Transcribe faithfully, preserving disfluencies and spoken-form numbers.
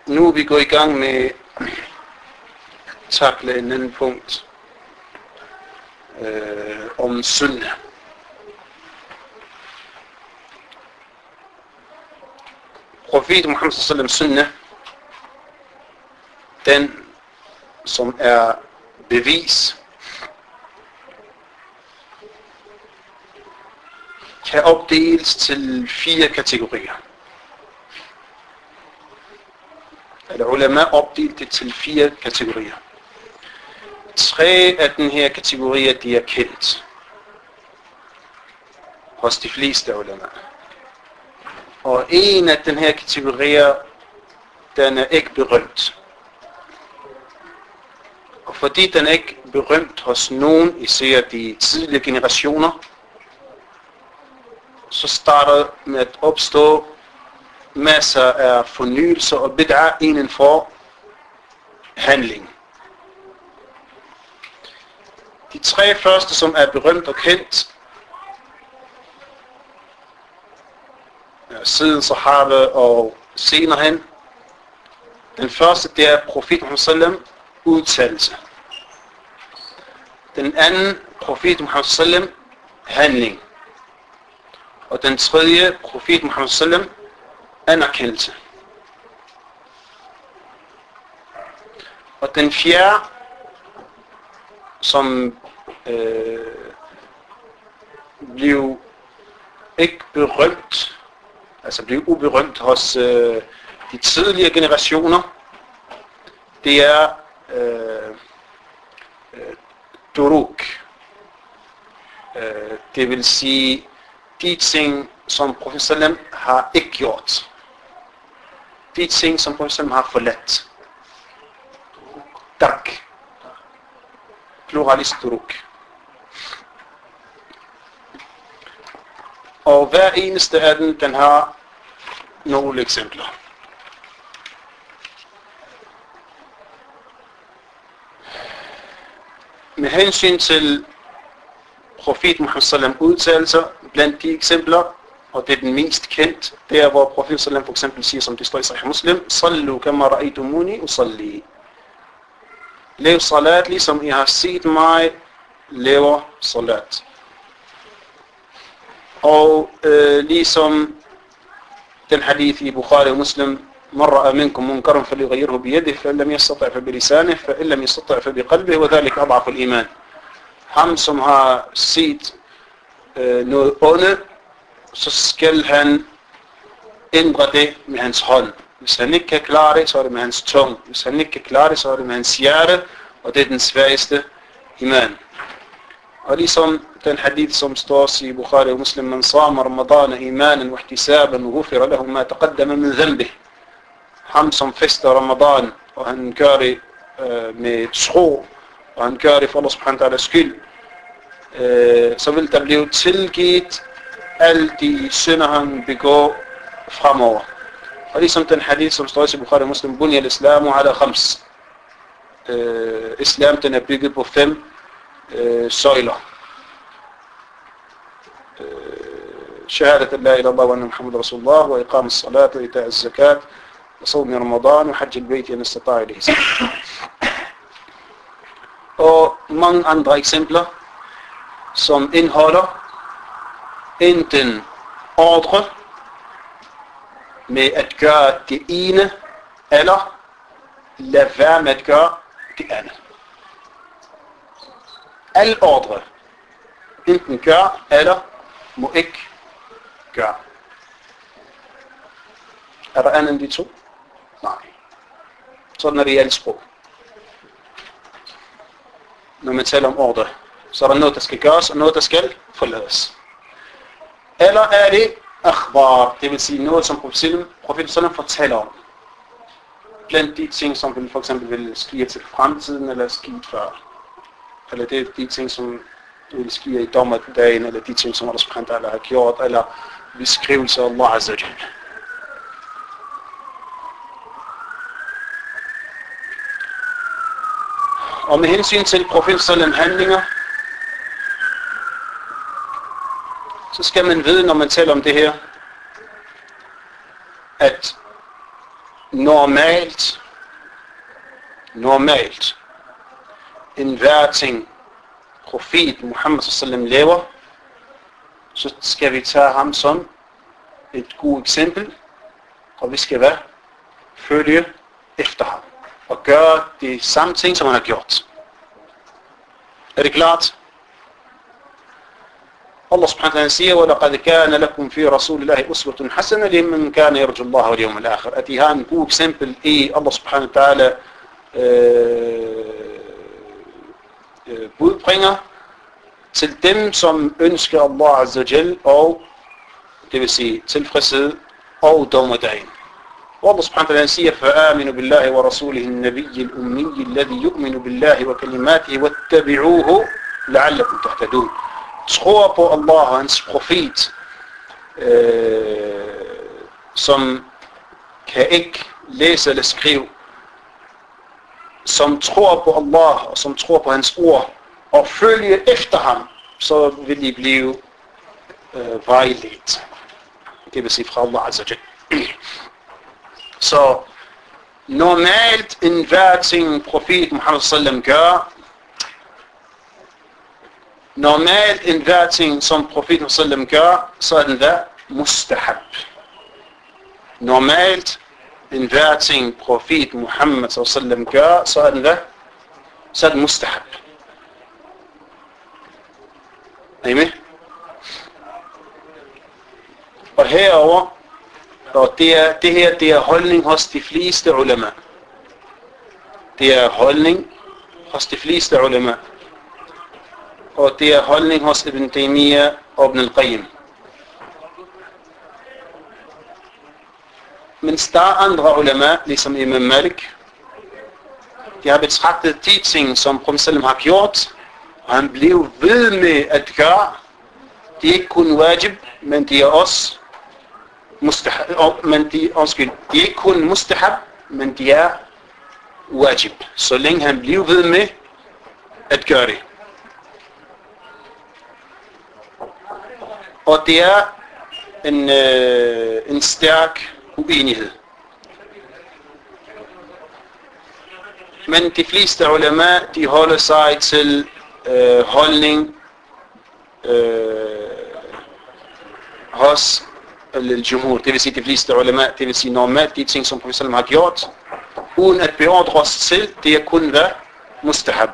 nu er vi gået i gang med at takle en anden punkt øh, om synd. Profeten Muhammed sallallahu alaihi wasallam sunna, den som er bevis, kan opdeles til fire kategorier. Eller ulema opdelt det til fire kategorier. Tre af den her kategorier, de er kendt hos de fleste ulema. Og en af den her kategorier, den er ikke berømt. Og fordi den er ikke berømt hos nogen, især de tidligere generationer, så starter med at opstå masser af fornyelser og bid'a inden for handling. De tre første, som er berømt og kendt, ja, siden sahaba og senere hen. Den første, det er profeten Muhammed sallam udtalelse. Den anden, profeten Muhammed sallam handling. Og den tredje, profeten Muhammed sallam anerkendelse. Og den fjerde, som øh, blev ikke berømt, altså blev uberømt hos øh, de tidligere generationer, det er øh, øh, duruk. Øh, det vil sige de ting, som profeten sallam har ikke gjort. De ting, som profeten sallam har forladt. Tak. Pluralis duruk. Og hver eneste af den, den har nogle eksempler. Med hensyn til profeten Muhammed sallam udtalelser, blandt de eksempler, og det er den mest kendt, det er hvor profeten sallam for eksempel siger, som det står i Sahih Muslim, Sallu kama ra'aytumuni usalli. Lev salat, ligesom I har set mig lever salat. Og øh, ligesom den hadith i Bukhari og Muslim, من رأى منكم منكرا فليغيره بيده فإن لم يستطع فبلسانه فإن لم يستطع فبقلبه وذلك أضعف الإيمان. Ham som har set øh, noget onde, så skal han ændre det med hans hånd. Hvis han ikke kan klare det, så er det med hans tunge. Hvis han ikke kan klare det, så er det med hans hjerte, og det er den svageste iman. Og ligesom den hadith, som står i Bukhari og Muslim, man sama Ramadan imanen wa ihtisaban wa ghufira lahu ma taqaddama min dhanbih. Ham som fester Ramadan, og han gør det øh, med tro, og han gør det for Allah subhanahu wa ta'ala skyld, øh, så vil der blive tilgivet alle de synder, han begår fremover. Og ligesom den hadith, som står i Bukhari og Muslim, Bunya al-Islamu ala khams. Øh, islam, den er bygget på fem øh, søjler. Øh, Shahadat Allah ila Allah wa anna Muhammad Rasulullah, wa iqam as-salat, wa ita' az-zakat, wa sawmi Ramadan, wa hajj al-bayt, in istata'a ilayhi sabila. Og mange andre eksempler, som indeholder enten ordre med at gøre det ene, eller lade være med at gøre det andet. Alle ordre, enten gør, eller må ikke gøre. Er der andet end de to? Nej. Sådan er det i alt sprog. Når man taler om ordre, så er der noget, der skal gøres, og noget, der skal forlades. Eller er det akhbar, det vil sige noget, som profeten sallam fortæller om. Blandt de ting, som vil for eksempel vil ske til fremtiden, eller ske før. Eller det er de ting, som vil ske i dommerdagen, eller de ting, som Allah subhanahu wa ta'ala har gjort, eller beskrivelse af Allah azza wa jalla. Og med hensyn til profeten sallam handlinger, så skal man vide, når man taler om det her, at normalt, normalt, en hver ting, profet Muhammed sallallahu alaihi wasallam laver, så skal vi tage ham som et godt eksempel, og vi skal være følge efter ham, og gøre de samme ting, som han har gjort. Er det klart? Allah subhanahu wa ta'ala siger, وَلَقَدْ كَانَ لَكُمْ فِي رَسُولِ اللَّهِ أُسْوَةٌ حَسَنَةٌ لِمَنْ كَانَ يَرْجُو اللَّهَ وَالْيَوْمَ الْآخِرَ. At de har en god eksempel i Allah subhanahu wa ta'ala øh, øh, budbringer til dem, som ønsker Allah azza wa jal, og det vil sige tilfredshed og dommedagen. والله سبحانه وتعالى سير فآمنوا بالله ورسوله النبي الأمي الذي يؤمن بالله وكلماته واتبعوه لعلكم تهتدون. Tror på Allah og hans profet, øh, som kan ikke læse eller skrive, som tror på Allah og som tror på hans ord og følge efter ham, så vil de blive øh, vejledt. Det vil sige fra Allah azza wa jal. Så normalt en hver ting profet Muhammed sallam gør, normalt en hver ting som profet sallam gør, så er den hvad? Mustahab. Normalt en hver ting profet Muhammed sallam gør, så er den hvad? Så er den mustahab. Er I med? Og herover, og det, er, det her, det er holdning hos de fleste ulema. Det er holdning hos de fleste ulema. Og det er holdning hos Ibn Taymiyyah og Ibn al-Qayyim. Mens der er andre ulema, ligesom Imam Malik, de har betragtet de ting, som Profet sallam har gjort, og han blev ved med at gøre. De er ikke kun wajib, men de er også mustahab, men de, undskyld, de er ikke kun mustahab, men de er wajib, så længe han bliver ved med at gøre det. Og det er en, øh, en stærk uenighed. Men de fleste ulema, de holder sig til øh, holdning øh, hos al-jumhur, det vil sige de fleste ulema, det vil sige normalt de ting, som Profet sallam har gjort, uden at beordre os til, det er kun hvad? Mustahab.